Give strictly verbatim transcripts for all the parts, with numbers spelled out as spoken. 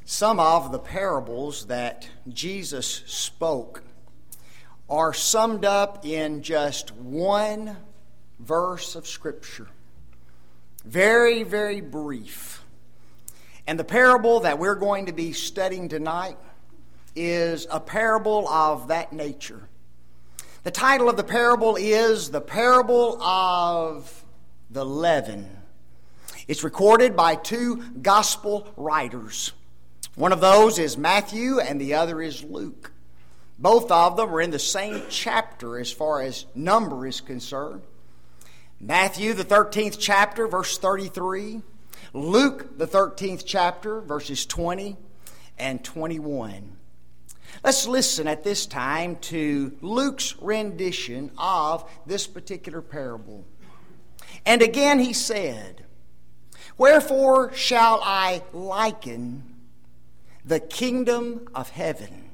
Some of the parables that Jesus spoke are summed up in just one verse of Scripture. Very, very brief. And the parable that we're going to be studying tonight is a parable of that nature. The title of the parable is The Parable of the Leaven. It's recorded by two gospel writers. One of those is Matthew and the other is Luke. Both of them are in the same chapter as far as number is concerned. Matthew, the thirteenth chapter, verse thirty-three. Luke, the thirteenth chapter, verses twenty and twenty-one. Let's listen at this time to Luke's rendition of this particular parable. And again he said, "Wherefore shall I liken the kingdom of heaven?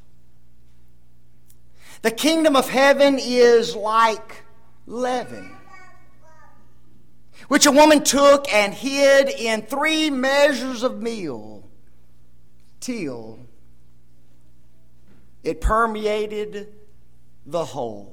The kingdom of heaven is like leaven, which a woman took and hid in three measures of meal, till it permeated the whole."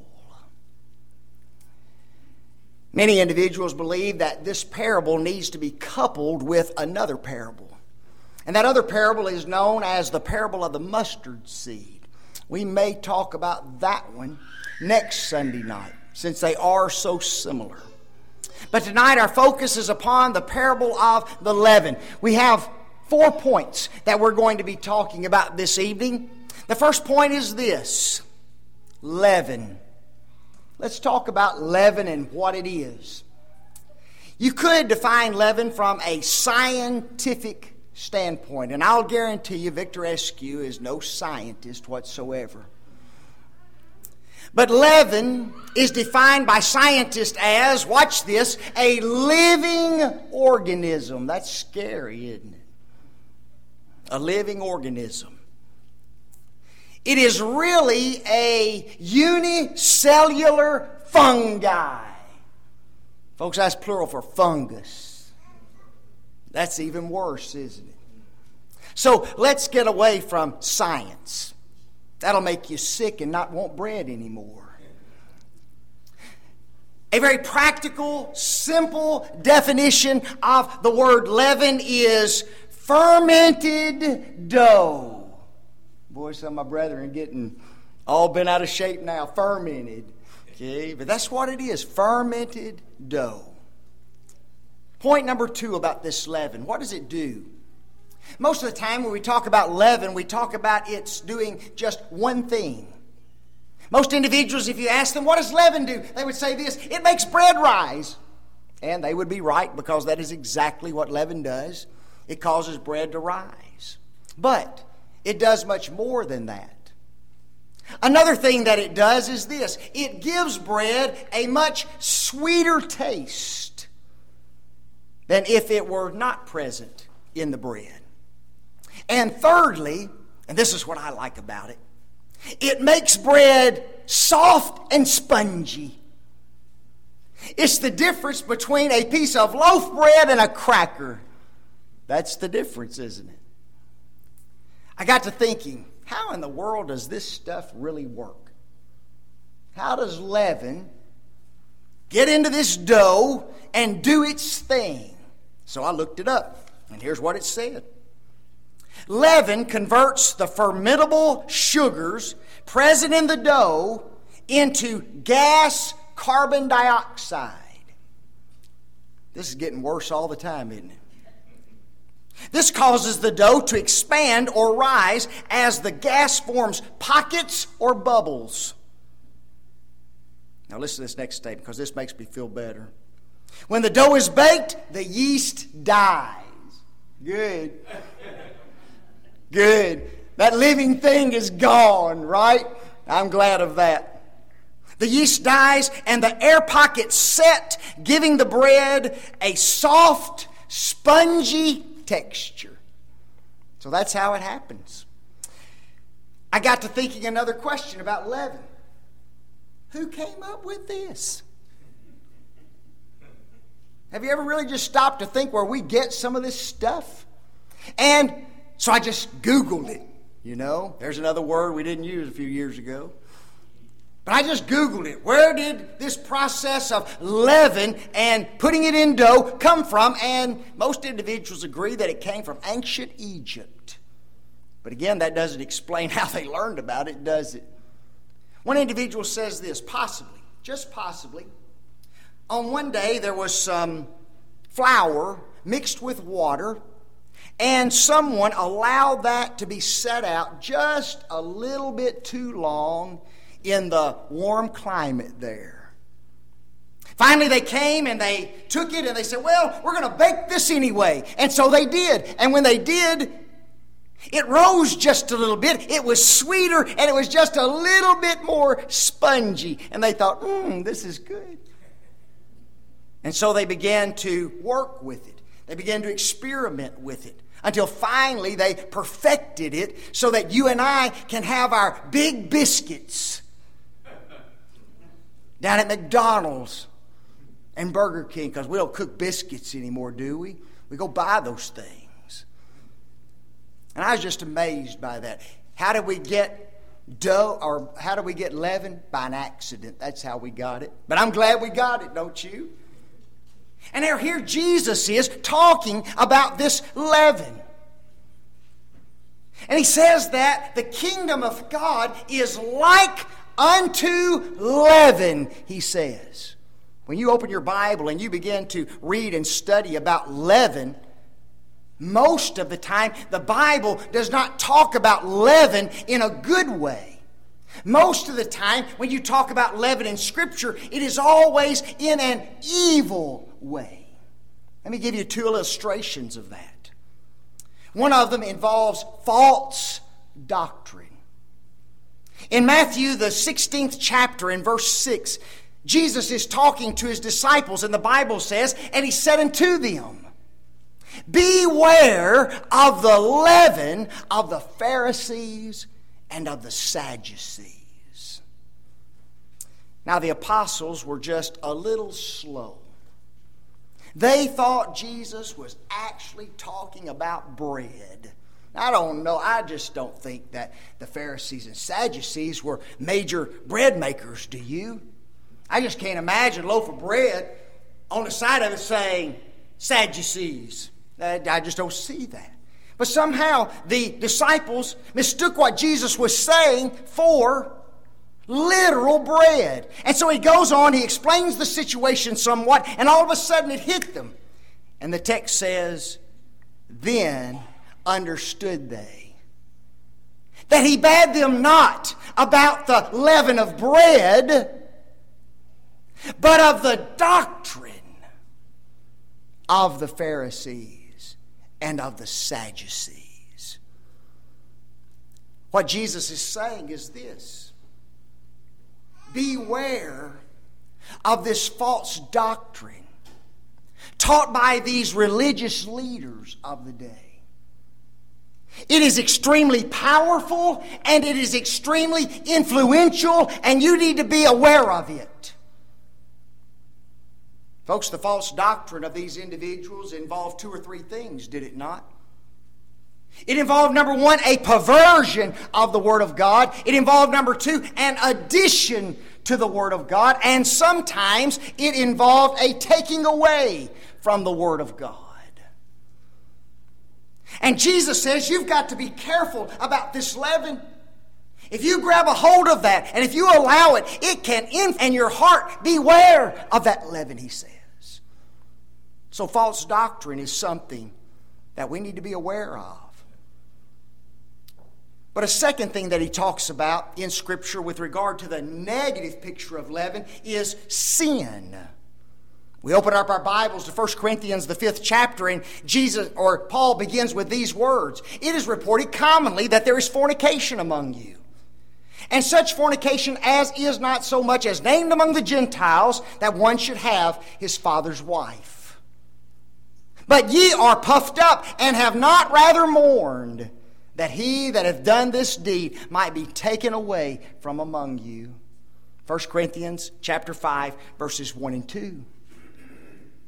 Many individuals believe that this parable needs to be coupled with another parable. And that other parable is known as the parable of the mustard seed. We may talk about that one next Sunday night, since they are so similar. But tonight our focus is upon the parable of the leaven. We have four points that we're going to be talking about this evening. The first point is this: leaven. Let's talk about leaven and what it is. You could define leaven from a scientific standpoint, and I'll guarantee you Victor Eskew is no scientist whatsoever. But leaven is defined by scientists as, watch this, a living organism. That's scary, isn't it? A living organism. It is really a unicellular fungi. Folks, that's plural for fungus. That's even worse, isn't it? So let's get away from science. That'll make you sick and not want bread anymore. A very practical, simple definition of the word leaven is fermented dough. Boy, some of my brethren are getting all bent out of shape now. Fermented. Okay, but that's what it is. Fermented dough. Point number two about this leaven. What does it do? Most of the time when we talk about leaven, we talk about it's doing just one thing. Most individuals, if you ask them, what does leaven do? They would say this: it makes bread rise. And they would be right, because that is exactly what leaven does. It causes bread to rise. But it does much more than that. Another thing that it does is this: it gives bread a much sweeter taste than if it were not present in the bread. And thirdly, and this is what I like about it, it makes bread soft and spongy. It's the difference between a piece of loaf bread and a cracker. That's the difference, isn't it? I got to thinking, how in the world does this stuff really work? How does leaven get into this dough and do its thing? So I looked it up, and here's what it said. Leaven converts the fermentable sugars present in the dough into gas carbon dioxide. This is getting worse all the time, isn't it? This causes the dough to expand or rise as the gas forms pockets or bubbles. Now listen to this next statement, because this makes me feel better. When the dough is baked, the yeast dies. Good. Good. That living thing is gone, right? I'm glad of that. The yeast dies and the air pockets set, giving the bread a soft, spongy texture. So that's how it happens. I got to thinking another question about leaven. Who came up with this? Have you ever really just stopped to think where we get some of this stuff? And so I just Googled it, you know. There's another word we didn't use a few years ago. But I just Googled it. Where did this process of leaven and putting it in dough come from? And most individuals agree that it came from ancient Egypt. But again, that doesn't explain how they learned about it, does it? One individual says this, possibly, just possibly, on one day there was some flour mixed with water, and someone allowed that to be set out just a little bit too long in the warm climate there. Finally, they came and they took it and they said, well, we're going to bake this anyway. And so they did. And when they did, it rose just a little bit. It was sweeter and it was just a little bit more spongy. And they thought, mmm, this is good. And so they began to work with it. They began to experiment with it until finally they perfected it so that you and I can have our big biscuits down at McDonald's and Burger King, because we don't cook biscuits anymore, do we? We go buy those things. And I was just amazed by that. How did we get dough, or how did we get leaven? By an accident. That's how we got it. But I'm glad we got it, don't you? And now here Jesus is talking about this leaven. And he says that the kingdom of God is like unto leaven, he says. When you open your Bible and you begin to read and study about leaven, most of the time the Bible does not talk about leaven in a good way. Most of the time when you talk about leaven in Scripture, it is always in an evil way. Let me give you two illustrations of that. One of them involves false doctrine. In Matthew, the sixteenth chapter, in verse six, Jesus is talking to his disciples, and the Bible says, and he said unto them, beware of the leaven of the Pharisees and of the Sadducees. Now, the apostles were just a little slow. They thought Jesus was actually talking about bread. I don't know. I just don't think that the Pharisees and Sadducees were major bread makers, do you? I just can't imagine a loaf of bread on the side of it saying Sadducees. I just don't see that. But somehow the disciples mistook what Jesus was saying for literal bread. And so he goes on, he explains the situation somewhat, and all of a sudden it hit them. And the text says, then understood they that he bade them not about the leaven of bread, but of the doctrine of the Pharisees and of the Sadducees. What Jesus is saying is this: beware of this false doctrine taught by these religious leaders of the day. It is extremely powerful and it is extremely influential, and you need to be aware of it. Folks, the false doctrine of these individuals involved two or three things, did it not? It involved, number one, a perversion of the Word of God. It involved, number two, an addition to the Word of God. And sometimes it involved a taking away from the Word of God. And Jesus says you've got to be careful about this leaven. If you grab a hold of that and if you allow it, it can in and your heart beware of that leaven, he says. So false doctrine is something that we need to be aware of. But a second thing that he talks about in Scripture with regard to the negative picture of leaven is sin. We open up our Bibles to First Corinthians, the fifth chapter, and Jesus, or Paul begins with these words. It is reported commonly that there is fornication among you, and such fornication as is not so much as named among the Gentiles, that one should have his father's wife. But ye are puffed up, and have not rather mourned, that he that hath done this deed might be taken away from among you. First Corinthians chapter five, verses one and two.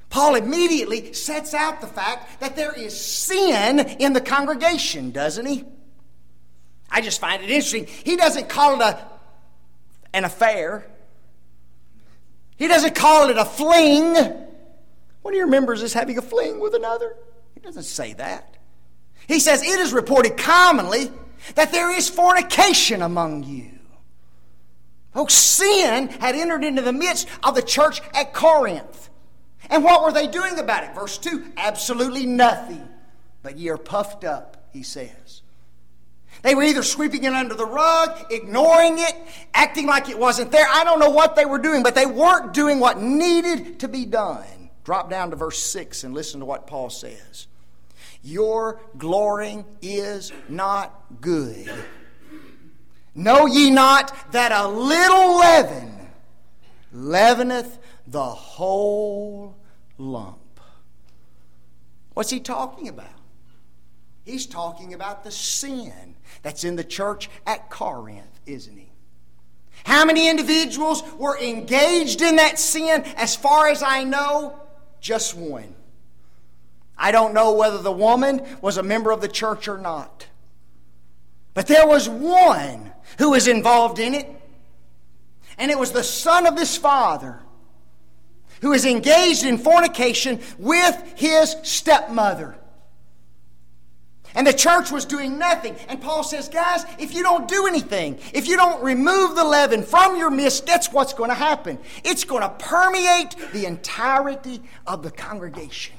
Paul immediately sets out the fact that there is sin in the congregation, doesn't he? I just find it interesting. He doesn't call it a, an affair. He doesn't call it a fling. One of your members is having a fling with another. He doesn't say that. He says, it is reported commonly that there is fornication among you. Folks, sin had entered into the midst of the church at Corinth. And what were they doing about it? Verse two, absolutely nothing. But ye are puffed up, he says. They were either sweeping it under the rug, ignoring it, acting like it wasn't there. I don't know what they were doing, but they weren't doing what needed to be done. Drop down to verse six and listen to what Paul says. Your glorying is not good. Know ye not that a little leaven leaveneth the whole lump? What's he talking about? He's talking about the sin that's in the church at Corinth, isn't he? How many individuals were engaged in that sin? As far as I know, just one. I don't know whether the woman was a member of the church or not. But there was one who was involved in it. And it was the son of this father who was engaged in fornication with his stepmother. And the church was doing nothing. And Paul says, guys, if you don't do anything, if you don't remove the leaven from your midst, that's what's going to happen. It's going to permeate the entirety of the congregation.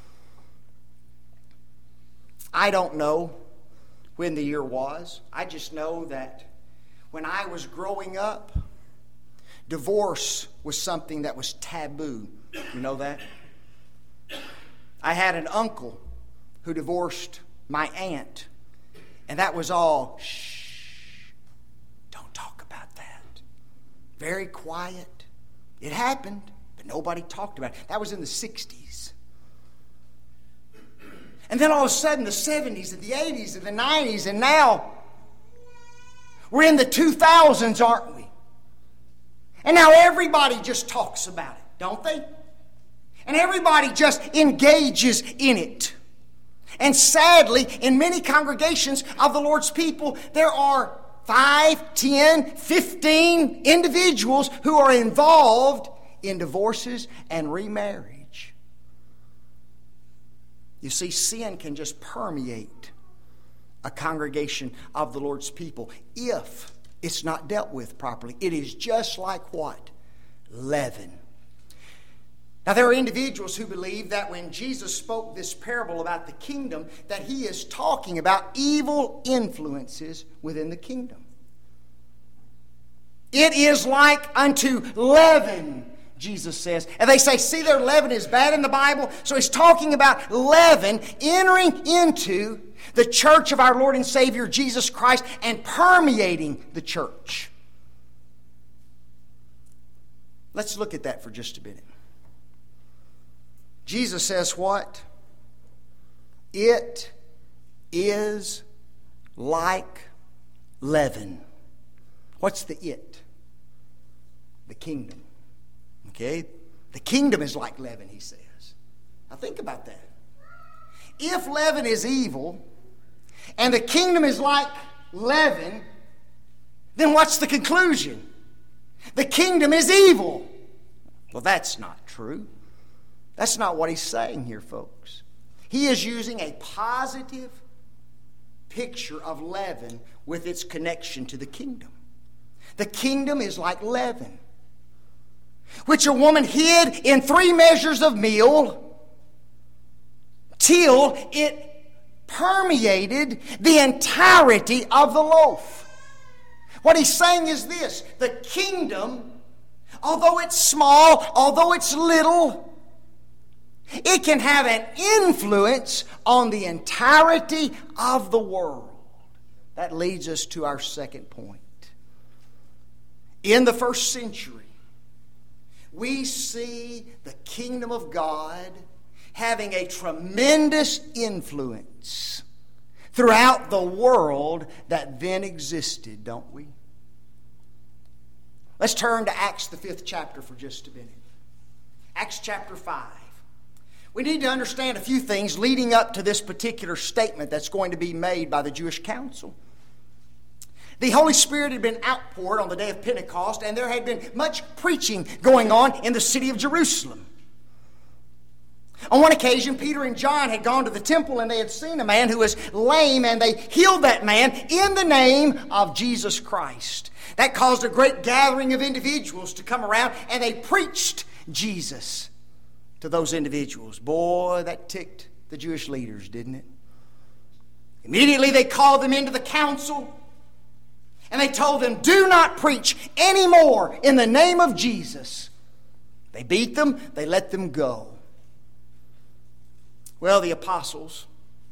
I don't know when the year was. I just know that when I was growing up, divorce was something that was taboo. You know that? I had an uncle who divorced my aunt, and that was all, shh, don't talk about that. Very quiet. It happened, but nobody talked about it. That was in the sixties. And then all of a sudden, the seventies and the eighties and the nineties, and now we're in the two thousands, aren't we? And now everybody just talks about it, don't they? And everybody just engages in it. And sadly, in many congregations of the Lord's people, there are five, ten, fifteen individuals who are involved in divorces and remarriage. You see, sin can just permeate a congregation of the Lord's people if it's not dealt with properly. It is just like what? Leaven. Now, there are individuals who believe that when Jesus spoke this parable about the kingdom, that he is talking about evil influences within the kingdom. It is like unto leaven, Jesus says. And they say, see, their leaven is bad in the Bible. So he's talking about leaven entering into the church of our Lord and Savior Jesus Christ and permeating the church. Let's look at that for just a minute. Jesus says what? It is like leaven. What's the it? The kingdom. Okay? The kingdom is like leaven, he says. Now think about that. If leaven is evil, and the kingdom is like leaven, then what's the conclusion? The kingdom is evil. Well, that's not true. That's not what he's saying here, folks. He is using a positive picture of leaven with its connection to the kingdom. The kingdom is like leaven, which a woman hid in three measures of meal till it permeated the entirety of the loaf. What he's saying is this: the kingdom, although it's small, although it's little, it can have an influence on the entirety of the world. That leads us to our second point. In the first century, we see the kingdom of God having a tremendous influence throughout the world that then existed, don't we? Let's turn to Acts, the fifth chapter, for just a minute. Acts chapter five. We need to understand a few things leading up to this particular statement that's going to be made by the Jewish council. The Holy Spirit had been outpoured on the day of Pentecost, and there had been much preaching going on in the city of Jerusalem. On one occasion, Peter and John had gone to the temple and they had seen a man who was lame, and they healed that man in the name of Jesus Christ. That caused a great gathering of individuals to come around, and they preached Jesus to those individuals. Boy, that ticked the Jewish leaders, didn't it? Immediately they called them into the council, and they told them, do not preach anymore in the name of Jesus. They beat them, they let them go. Well, the apostles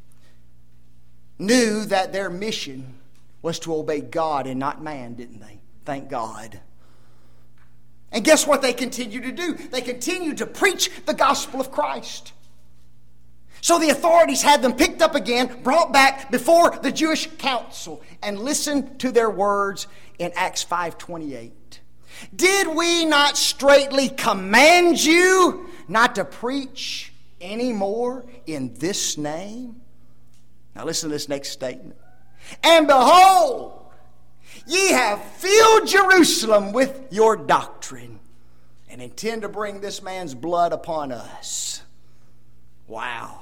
knew that their mission was to obey God and not man, didn't they? Thank God. And guess what they continued to do? They continued to preach the gospel of Christ. So the authorities had them picked up again, brought back before the Jewish council, and listened to their words in Acts five twenty-eight. Did we not straitly command you not to preach anymore in this name? Now listen to this next statement. And behold, ye have filled Jerusalem with your doctrine, and intend to bring this man's blood upon us. Wow.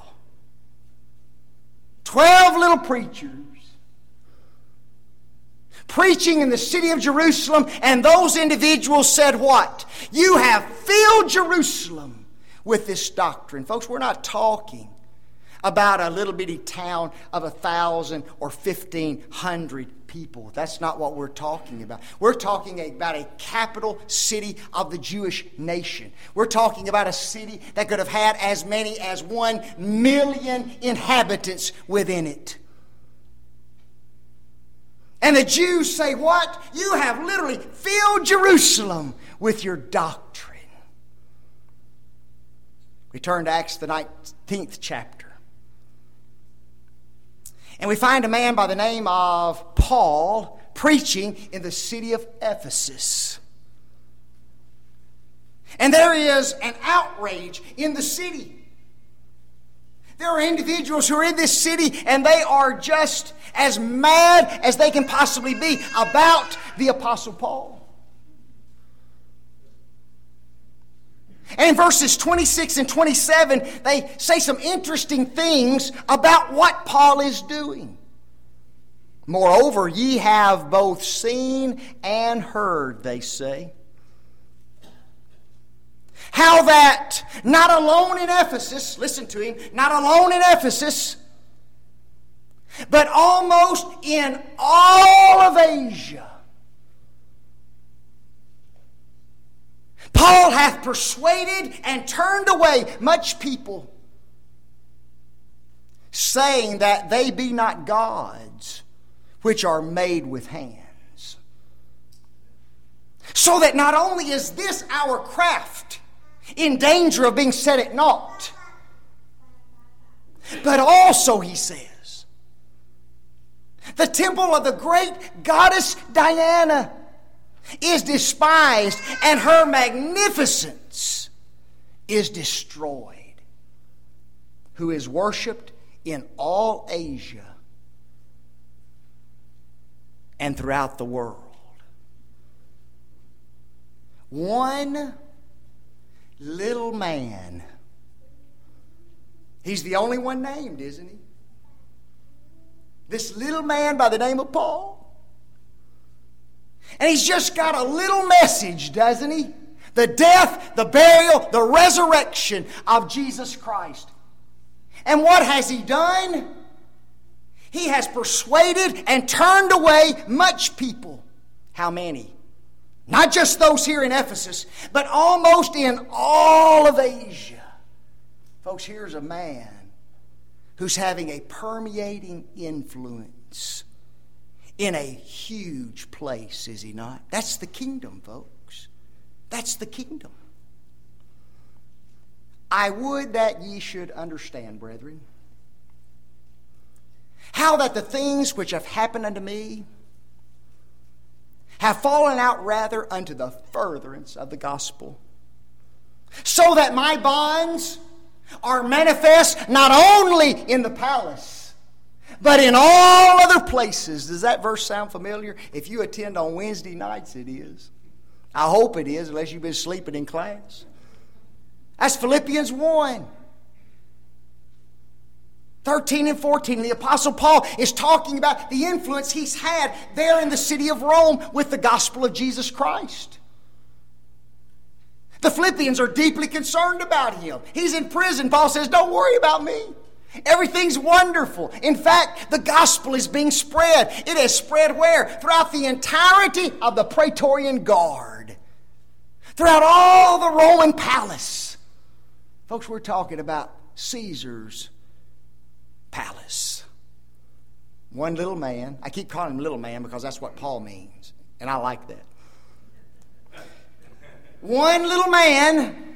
Twelve little preachers preaching in the city of Jerusalem, and those individuals said what? You have filled Jerusalem with this doctrine. Folks, we're not talking about a little bitty town of a thousand or fifteen hundred people. That's not what we're talking about. We're talking about a capital city of the Jewish nation. We're talking about a city that could have had as many as one million inhabitants within it. And the Jews say, what? You have literally filled Jerusalem with your doctrine. We turn to Acts the nineteenth chapter. And we find a man by the name of Paul preaching in the city of Ephesus. And there is an outrage in the city. There are individuals who are in this city, and they are just as mad as they can possibly be about the Apostle Paul. And in verses twenty-six and twenty-seven, they say some interesting things about what Paul is doing. Moreover, ye have both seen and heard, they say, how that not alone in Ephesus, listen to him, not alone in Ephesus, but almost in all of Asia, Paul hath persuaded and turned away much people, saying that they be not gods which are made with hands. So that not only is this our craft in danger of being set at naught, but also, he says, the temple of the great goddess Diana is despised, and her magnificence is destroyed, who is worshipped in all Asia and throughout the world. One little man. He's the only one named, isn't he? This little man by the name of Paul. And he's just got a little message, doesn't he? The death, the burial, the resurrection of Jesus Christ. And what has he done? He has persuaded and turned away much people. How many? Not just those here in Ephesus, but almost in all of Asia. Folks, here's a man who's having a permeating influence in a huge place, is he not? That's the kingdom, folks. That's the kingdom. I would that ye should understand, brethren, how that the things which have happened unto me have fallen out rather unto the furtherance of the gospel, so that my bonds are manifest not only in the palace, but in all other places. Does that verse sound familiar? If you attend on Wednesday nights, it is. I hope it is, unless you've been sleeping in class. That's Philippians one. thirteen and fourteen, the Apostle Paul is talking about the influence he's had there in the city of Rome with the gospel of Jesus Christ. The Philippians are deeply concerned about him. He's in prison. Paul says, don't worry about me. Everything's wonderful. In fact, the gospel is being spread. It has spread where? Throughout the entirety of the Praetorian Guard. Throughout all the Roman palace. Folks, we're talking about Caesar's palace. One little man. I keep calling him little man because that's what Paul means. And I like that. One little man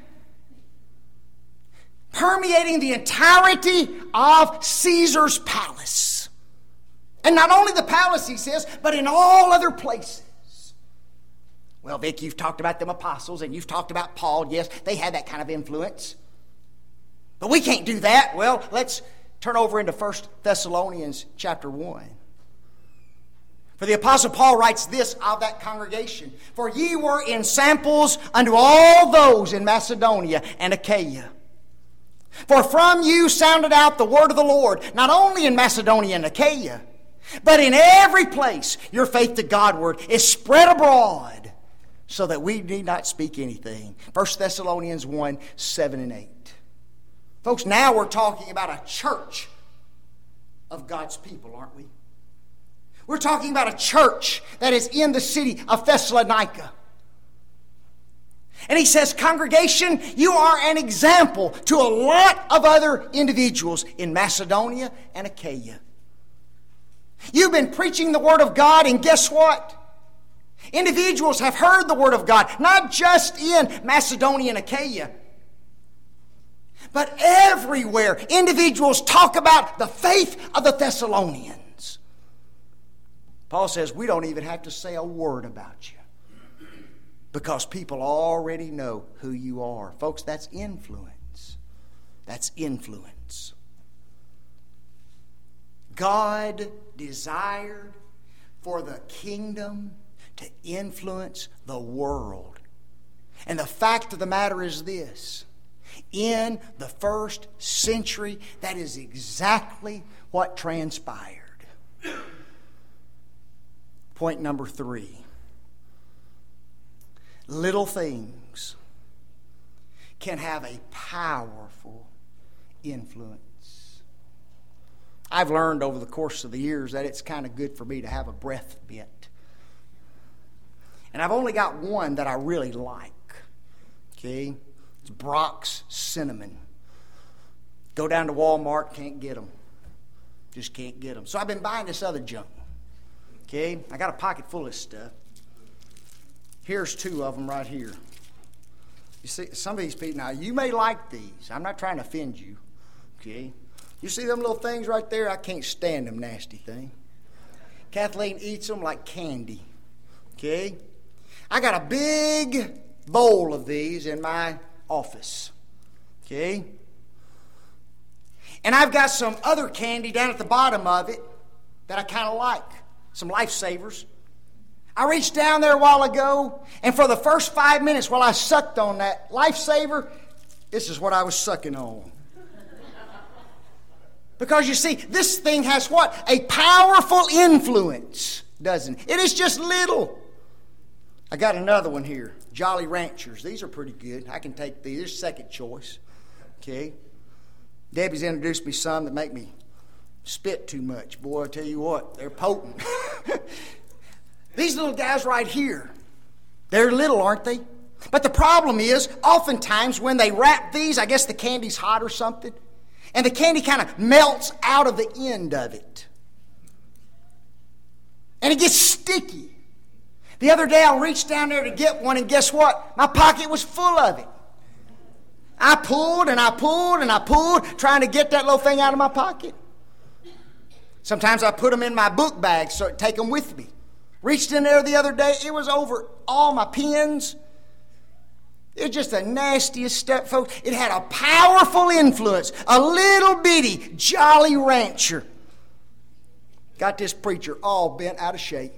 permeating the entirety of Caesar's palace. And not only the palace, he says, but in all other places. Well, Vic, you've talked about them apostles and you've talked about Paul. Yes, they had that kind of influence. But we can't do that. Well, let's turn over into First Thessalonians chapter one. For the Apostle Paul writes this of that congregation. For ye were in samples unto all those in Macedonia and Achaia. For from you sounded out the word of the Lord, not only in Macedonia and Achaia, but in every place your faith to Godward is spread abroad, so that we need not speak anything. First Thessalonians one, seven and eight. Folks, now we're talking about a church of God's people, aren't we? We're talking about a church that is in the city of Thessalonica. And he says, congregation, you are an example to a lot of other individuals in Macedonia and Achaia. You've been preaching the Word of God, and guess what? Individuals have heard the Word of God, not just in Macedonia and Achaia, but everywhere. Individuals talk about the faith of the Thessalonians. Paul says we don't even have to say a word about you because people already know who you are. Folks, that's influence. That's influence. God desired for the kingdom to influence the world. And the fact of the matter is this. In the first century, that is exactly what transpired. Point number three. Little things can have a powerful influence. I've learned over the course of the years that it's kind of good for me to have a breath mint. And I've only got one that I really like. Okay? It's Brock's Cinnamon. Go down to Walmart, can't get them. Just can't get them. So I've been buying this other junk. Okay, I got a pocket full of stuff. Here's two of them right here. You see, some of these people, now you may like these. I'm not trying to offend you. Okay, you see them little things right there? I can't stand them nasty things. Kathleen eats them like candy. Okay, I got a big bowl of these in my office. Okay, and I've got some other candy down at the bottom of it that I kind of like. Some Lifesavers. I reached down there a while ago, and for the first five minutes while I sucked on that Lifesaver, this is what I was sucking on. Because you see, this thing has what? A powerful influence, doesn't it? It is just little. I got another one here. Jolly Ranchers. These are pretty good. I can take these. They're second choice. Okay. Debbie's introduced me some that make me spit too much. Boy, I tell you what, they're potent. These little guys right here, they're little, aren't they? But the problem is, oftentimes when they wrap these, I guess the candy's hot or something, and the candy kind of melts out of the end of it. And it gets sticky. The other day I reached down there to get one, and guess what? My pocket was full of it. I pulled and I pulled and I pulled, trying to get that little thing out of my pocket. Sometimes I put them in my book bag so I take them with me. Reached in there the other day, it was over all my pens. It's just the nastiest stuff, folks. It had a powerful influence. A little bitty Jolly Rancher got this preacher all bent out of shape.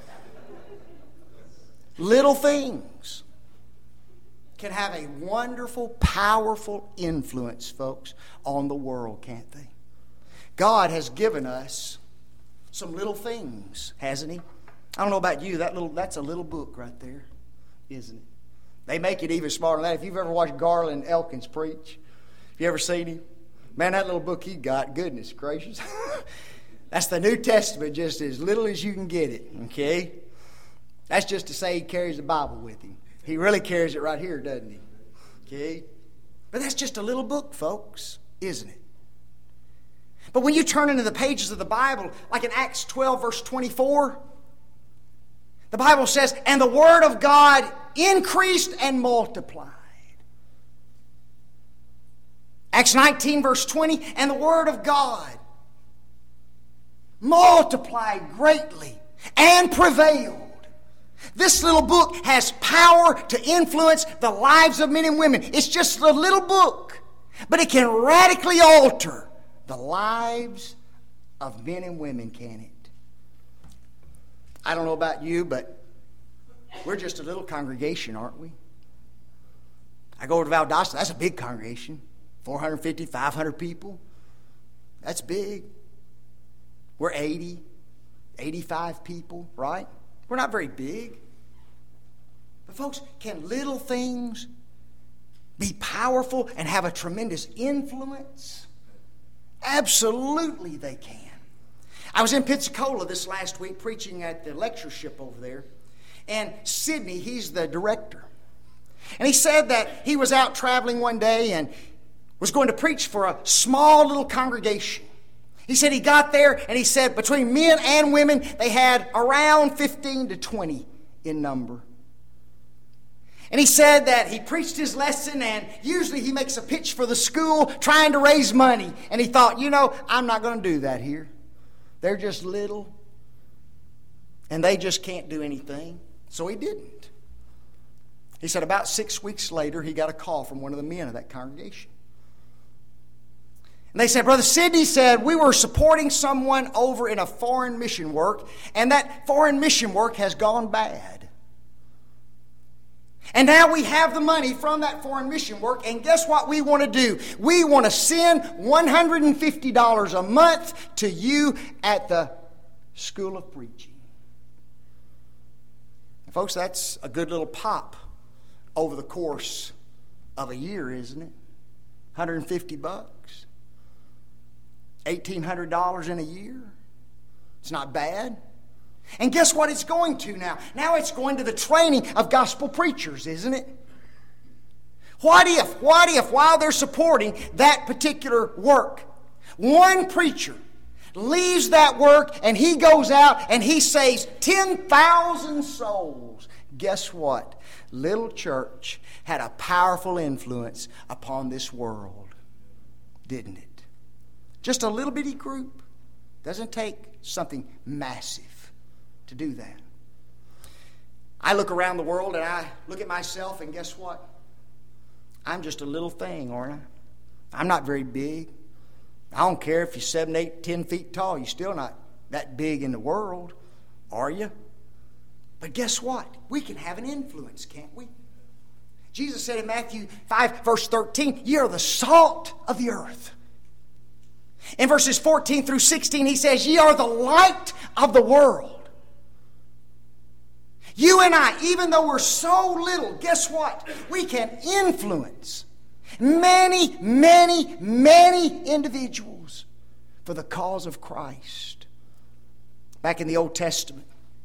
Little things can have a wonderful, powerful influence, folks, on the world, can't they? God has given us some little things, hasn't He? I don't know about you, that little that's a little book right there, isn't it? They make it even smarter than that. If you've ever watched Garland Elkins preach, have you ever seen him? Man, that little book he got, goodness gracious. That's the New Testament, just as little as you can get it, okay? That's just to say he carries the Bible with him. He really carries it right here, doesn't he? Okay? But that's just a little book, folks, isn't it? But when you turn into the pages of the Bible, like in Acts twelve, verse twenty-four, the Bible says, and the Word of God increased and multiplied. Acts nineteen, verse twenty, and the Word of God multiplied greatly and prevailed. This little book has power to influence the lives of men and women. It's just a little book, but it can radically alter the lives of men and women, can it? I don't know about you, but we're just a little congregation, aren't we? I go over to Valdosta, that's a big congregation. four hundred fifty, five hundred people. That's big. We're eighty, eighty-five people, right? We're not very big. But folks, can little things be powerful and have a tremendous influence? Absolutely they can. I was in Pensacola this last week preaching at the lectureship over there. And Sidney, he's the director. And he said that he was out traveling one day and was going to preach for a small little congregation. He said he got there and he said between men and women, they had around fifteen to twenty in number. And he said that he preached his lesson and usually he makes a pitch for the school trying to raise money. And he thought, you know, I'm not going to do that here. They're just little and they just can't do anything. So he didn't. He said about six weeks later, he got a call from one of the men of that congregation. And they said, Brother Sidney said, we were supporting someone over in a foreign mission work, and that foreign mission work has gone bad. And now we have the money from that foreign mission work, and guess what we want to do? We want to send one hundred fifty dollars a month to you at the School of Preaching. And folks, that's a good little pop over the course of a year, isn't it? one hundred fifty bucks. eighteen hundred dollars in a year. It's not bad. And guess what it's going to now? Now it's going to the training of gospel preachers, isn't it? What if, what if while they're supporting that particular work, one preacher leaves that work and he goes out and he saves ten thousand souls? Guess what? Little church had a powerful influence upon this world, didn't it? Just a little bitty group. Doesn't take something massive to do that. I look around the world and I look at myself and guess what? I'm just a little thing, aren't I? I'm not very big. I don't care if you're seven, eight, ten feet tall. You're still not that big in the world, are you? But guess what? We can have an influence, can't we? Jesus said in Matthew five, verse thirteen, ye are the salt of the earth. In verses fourteen through sixteen, he says, ye are the light of the world. You and I, even though we're so little, guess what? We can influence many, many, many individuals for the cause of Christ. Back in the Old Testament,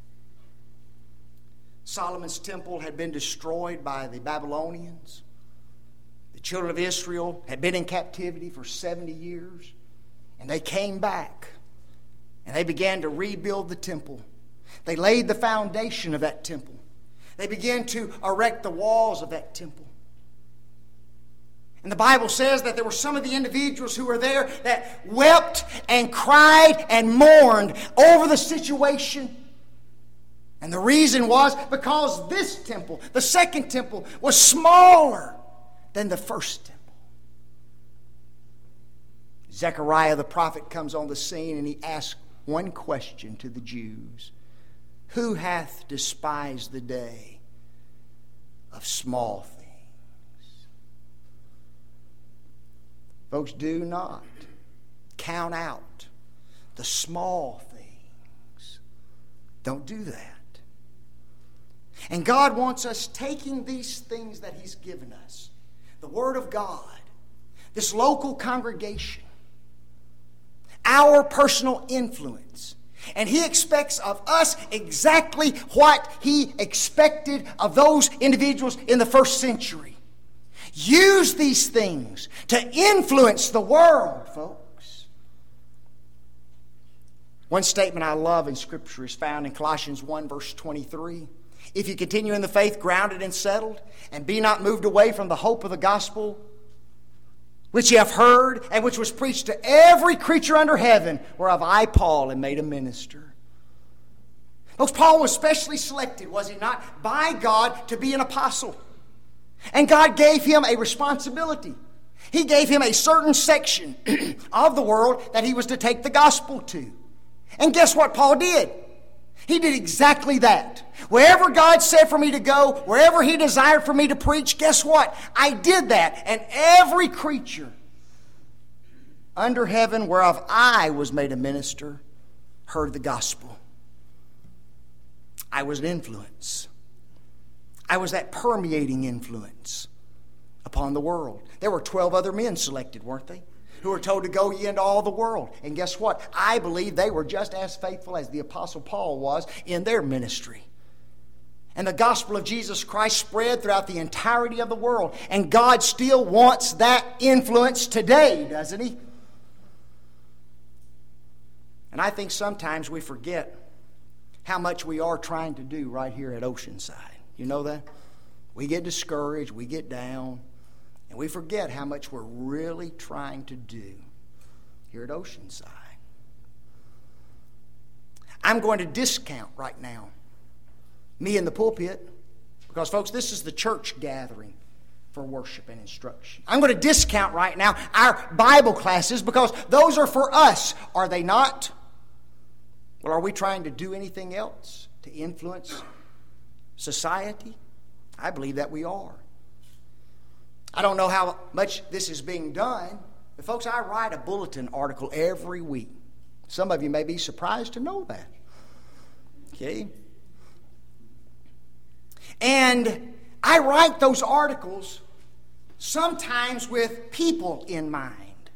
Solomon's temple had been destroyed by the Babylonians. The children of Israel had been in captivity for seventy years. And they came back. And they began to rebuild the temple. They laid the foundation of that temple. They began to erect the walls of that temple. And the Bible says that there were some of the individuals who were there that wept and cried and mourned over the situation. And the reason was because this temple, the second temple, was smaller than the first temple. Zechariah the prophet comes on the scene and he asks one question to the Jews. Who hath despised the day of small things? Folks, do not count out the small things. Don't do that. And God wants us taking these things that He's given us, the Word of God, this local congregation, our personal influence, and He expects of us exactly what He expected of those individuals in the first century. Use these things to influence the world, folks. One statement I love in Scripture is found in Colossians one, verse twenty-three. If you continue in the faith, grounded and settled, and be not moved away from the hope of the gospel, which ye have heard, and which was preached to every creature under heaven, whereof I, Paul, am made a minister. Folks, Paul was specially selected, was he not, by God to be an apostle. And God gave him a responsibility. He gave him a certain section of the world that he was to take the gospel to. And guess what Paul did? He did exactly that. Wherever God said for me to go, wherever He desired for me to preach, guess what? I did that. And every creature under heaven whereof I was made a minister heard the gospel. I was an influence. I was that permeating influence upon the world. There were twelve other men selected, weren't they? Who were told to go ye into all the world. And guess what? I believe they were just as faithful as the Apostle Paul was in their ministry. And the gospel of Jesus Christ spread throughout the entirety of the world. And God still wants that influence today, doesn't He? And I think sometimes we forget how much we are trying to do right here at Oceanside. You know that? We get discouraged, we get down. And we forget how much we're really trying to do here at Oceanside. I'm going to discount right now me in the pulpit because, folks, this is the church gathering for worship and instruction. I'm going to discount right now our Bible classes because those are for us, are they not? Well, are we trying to do anything else to influence society? I believe that we are. I don't know how much this is being done, but folks, I write a bulletin article every week. Some of you may be surprised to know that. Okay? And I write those articles sometimes with people in mind.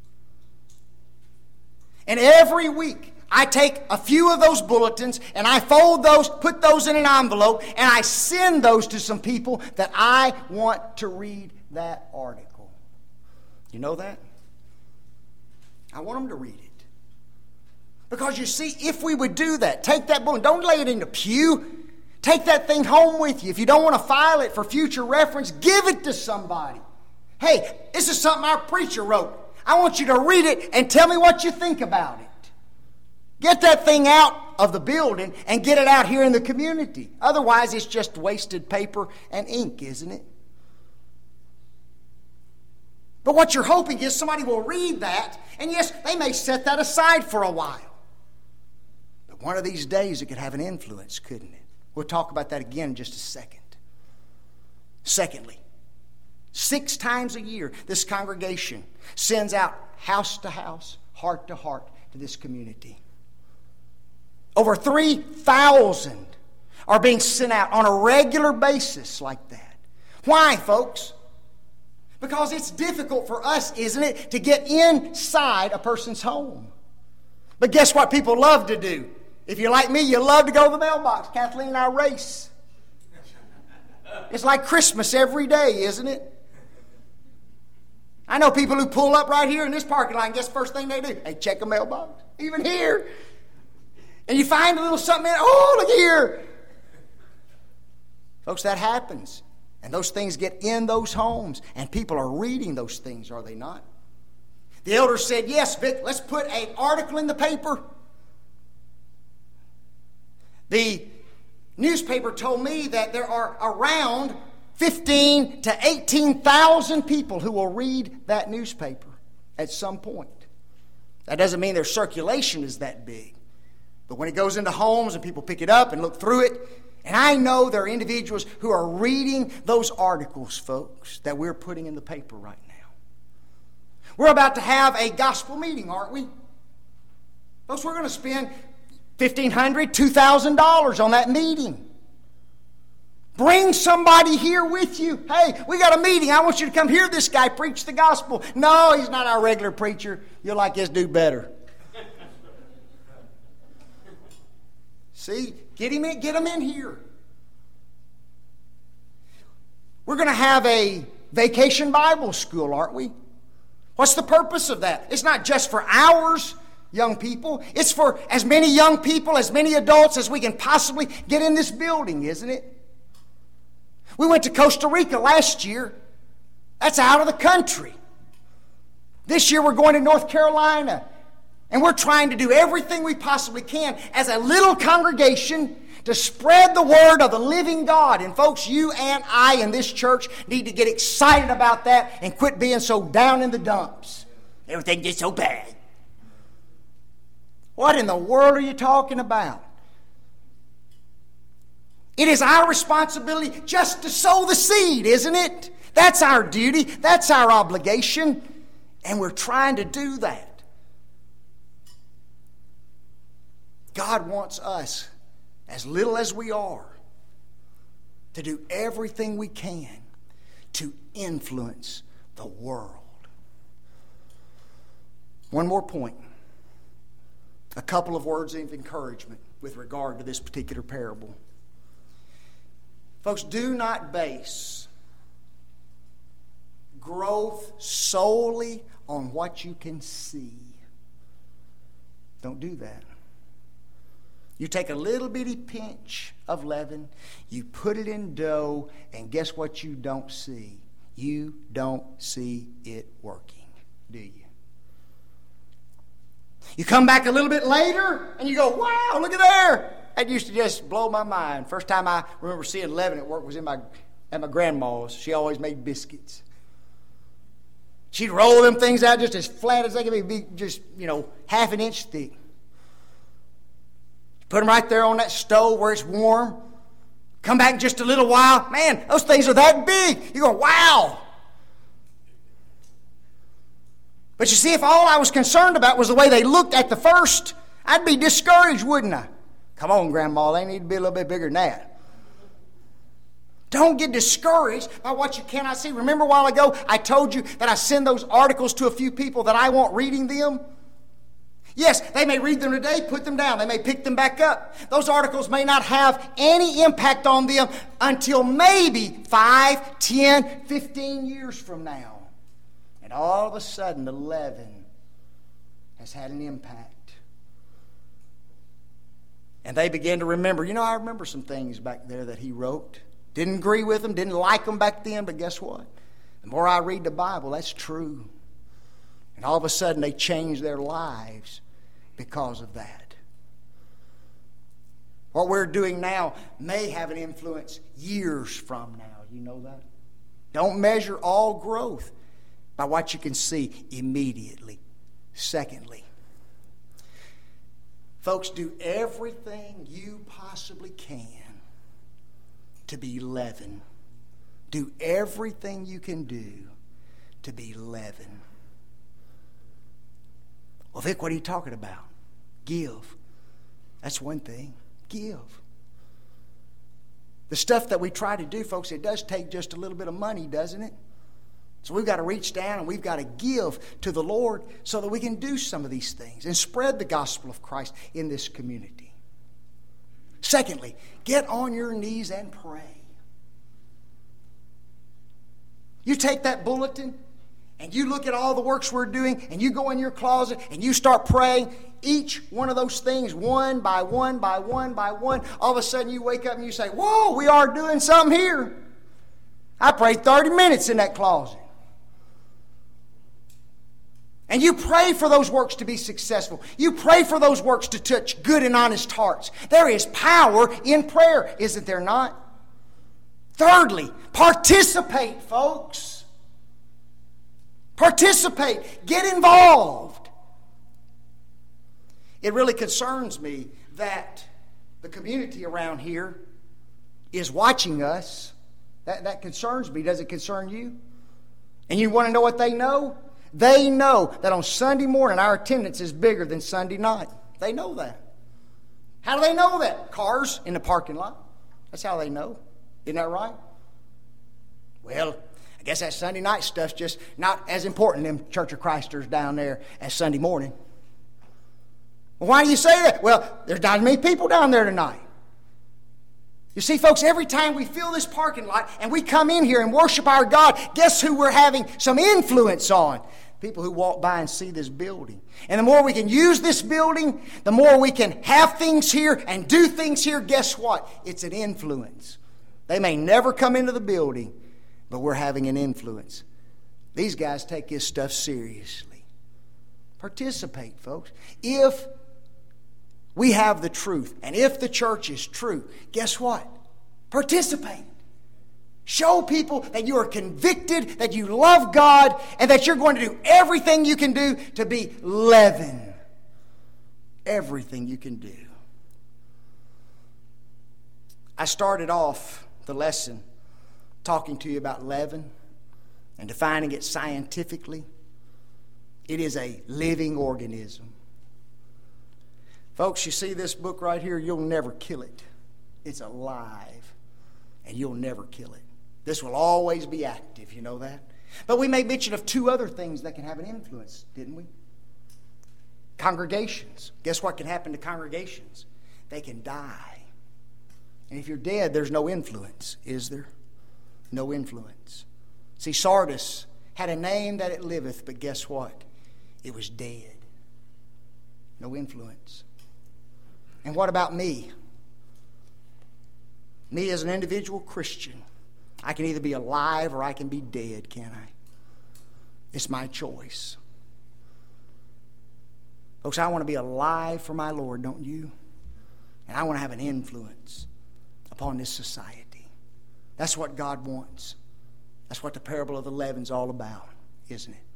And every week, I take a few of those bulletins and I fold those, put those in an envelope, and I send those to some people that I want to read that article. You know that? I want them to read it. Because you see, if we would do that, take that bulletin, don't lay it in the pew. Take that thing home with you. If you don't want to file it for future reference, give it to somebody. Hey, this is something our preacher wrote. I want you to read it and tell me what you think about it. Get that thing out of the building and get it out here in the community. Otherwise, it's just wasted paper and ink, isn't it? But what you're hoping is somebody will read that, and yes, they may set that aside for a while. But one of these days it could have an influence, couldn't it? We'll talk about that again in just a second. Secondly, six times a year, this congregation sends out house to house, heart to heart to this community. Over three thousand are being sent out on a regular basis like that. Why, folks? Because it's difficult for us, isn't it, to get inside a person's home. But guess what people love to do? If you're like me, you love to go to the mailbox. Kathleen and I race. It's like Christmas every day, isn't it? I know people who pull up right here in this parking lot, and guess the first thing they do? They check a mailbox. Even here. And you find a little something in it. Oh, look here. Folks, that happens. And those things get in those homes. And people are reading those things, are they not? The elders said, yes, Vic, let's put an article in the paper. The Newspaper told me that there are around fifteen to eighteen thousand people who will read that newspaper at some point. That doesn't mean their circulation is that big. But when it goes into homes and people pick it up and look through it, and I know there are individuals who are reading those articles, folks, that we're putting in the paper right now. We're about to have a gospel meeting, aren't we? Folks, we're going to spend fifteen hundred dollars, two thousand dollars on that meeting. Bring somebody here with you. Hey, we got a meeting. I want you to come hear this guy preach the gospel. No, he's not our regular preacher. You'll like this dude better. See, get him in, get him in here. We're going to have a vacation Bible school, aren't we? What's the purpose of that? It's not just for ours, young people. It's for as many young people, as many adults as we can possibly get in this building, isn't it? We went to Costa Rica last year. That's out of the country. This year we're going to North Carolina. And we're trying to do everything we possibly can as a little congregation to spread the word of the living God. And folks, you and I in this church need to get excited about that and quit being so down in the dumps. Everything gets so bad. What in the world are you talking about? It is our responsibility just to sow the seed, isn't it? That's our duty. That's our obligation. And we're trying to do that. God wants us, as little as we are, to do everything we can to influence the world. One more point. A couple of words of encouragement with regard to this particular parable. Folks, do not base growth solely on what you can see. Don't do that. You take a little bitty pinch of leaven, you put it in dough, and guess what you don't see? You don't see it working, do you? You come back a little bit later, and you go, wow, look at there. That used to just blow my mind. First time I remember seeing leaven at work was in my at my grandma's. She always made biscuits. She'd roll them things out just as flat as they could be, just, you know, half an inch thick. Put them right there on that stove where it's warm. Come back in just a little while. Man, those things are that big. You go, wow. But you see, if all I was concerned about was the way they looked at the first, I'd be discouraged, wouldn't I? Come on, Grandma, they need to be a little bit bigger than that. Don't get discouraged by what you cannot see. Remember a while ago, I told you that I send those articles to a few people that I want reading them? Yes, they may read them today, put them down. They may pick them back up. Those articles may not have any impact on them until maybe five, ten, fifteen years from now. And all of a sudden, the leaven has had an impact. And they began to remember, you know, I remember some things back there that he wrote. Didn't agree with them, didn't like them back then, but guess what? The more I read the Bible, that's true. And all of a sudden, they changed their lives because of that. What we're doing now may have an influence years from now. You know that? Don't measure all growth by what you can see immediately. Secondly, folks, do everything you possibly can to be leaven. Do everything you can do to be leaven. Well, Vic, what are you talking about? Give. That's one thing. Give. The stuff that we try to do, folks, it does take just a little bit of money, doesn't it? So we've got to reach down and we've got to give to the Lord so that we can do some of these things and spread the gospel of Christ in this community. Secondly, get on your knees and pray. You take that bulletin and you look at all the works we're doing and you go in your closet and you start praying each one of those things one by one by one by one. All of a sudden you wake up and you say, whoa, we are doing something here. I prayed thirty minutes in that closet. And you pray for those works to be successful. You pray for those works to touch good and honest hearts. There is power in prayer, isn't there not? Thirdly, participate, folks. Participate. Get involved. It really concerns me that the community around here is watching us. That, that concerns me. Does it concern you? And you want to know what they know? They know that on Sunday morning our attendance is bigger than Sunday night. They know that. How do they know that? Cars in the parking lot. That's how they know. Isn't that right? Well, I guess that Sunday night stuff's just not as important to them Church of Christers down there as Sunday morning. Well, why do you say that? Well, there's not as many people down there tonight. You see, folks, every time we fill this parking lot and we come in here and worship our God, guess who we're having some influence on? People who walk by and see this building. And the more we can use this building, the more we can have things here and do things here, guess what? It's an influence. They may never come into the building, but we're having an influence. These guys take this stuff seriously. Participate, folks. If we have the truth, and if the church is true, guess what? Participate. Show people that you are convicted, that you love God, and that you're going to do everything you can do to be leaven. Everything you can do. I started off the lesson talking to you about leaven and defining it scientifically. It is a living organism. Folks, you see this book right here, you'll never kill it. It's alive, and you'll never kill it. This will always be active, you know that? But we made mention of two other things that can have an influence, didn't we? Congregations. Guess what can happen to congregations? They can die. And if you're dead, there's no influence, is there? No influence. See, Sardis had a name that it liveth, but guess what? It was dead. No influence. And what about me? Me as an individual Christian. I can either be alive or I can be dead, can't I? It's my choice. Folks, I want to be alive for my Lord, don't you? And I want to have an influence upon this society. That's what God wants. That's what the parable of the leaven's all about, isn't it?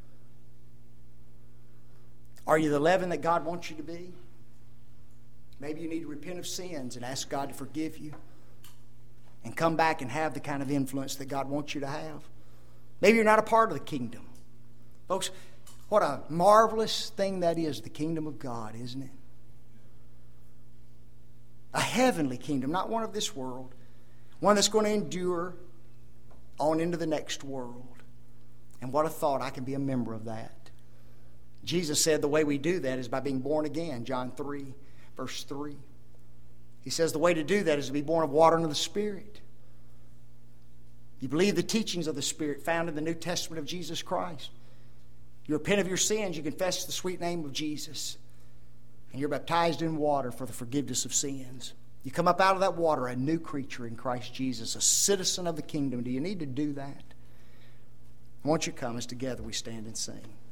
Are you the leaven that God wants you to be? Maybe you need to repent of sins and ask God to forgive you and come back and have the kind of influence that God wants you to have. Maybe you're not a part of the kingdom. Folks, what a marvelous thing that is, the kingdom of God, isn't it? A heavenly kingdom, not one of this world. One that's going to endure on into the next world. And what a thought, I can be a member of that. Jesus said the way we do that is by being born again, John three, verse three. He says the way to do that is to be born of water and of the Spirit. You believe the teachings of the Spirit found in the New Testament of Jesus Christ. You repent of your sins, you confess the sweet name of Jesus, and you're baptized in water for the forgiveness of sins. You come up out of that water a new creature in Christ Jesus, a citizen of the kingdom. Do you need to do that? I want you to come as together we stand and sing.